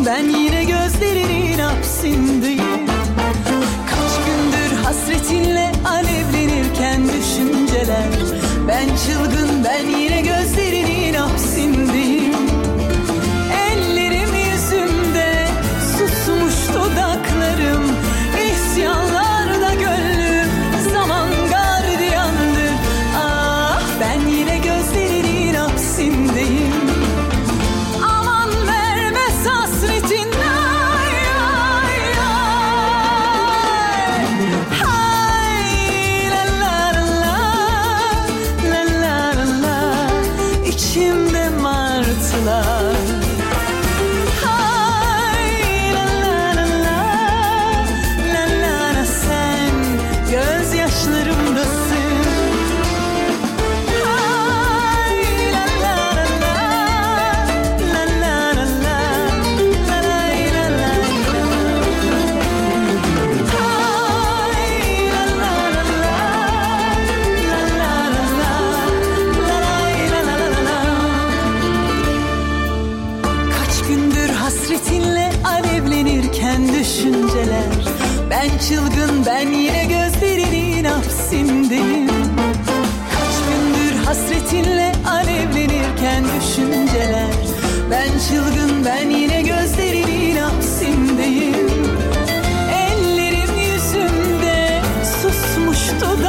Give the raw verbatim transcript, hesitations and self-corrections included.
ben yine gözlerinin hapsindeyim. Kaç gündür hasretinle alevlenirken düşünceler, ben çılgın, ben yine gözlerinin hapsindeyim. Ellerim yüzümde, susmuş dudaklarım, isyanlarda gönlüm, zaman gardiyandır. Ah, ben yine gözlerinin hapsindeyim. Aman vermez hasretin, ay ay ay. Hay la la la la la la la, içimde martılar. Hay la la la la la la la, sen gözyaşlarımdasın. Hay la la la la la la la la, la lay la lay la. Hay la la la la la la la la, la lay la la la la. Kaç gündür hasretinle alevlenirken düşünceler, ben çılgın, ben yine gözlerinin hapsindeyim. Kaç gündür hasretinle alevlenirken düşünceler, ben çılgın, ben yine gözlerinin hapsindeyim. Ellerim yüzümde, susmuş dudaklarım,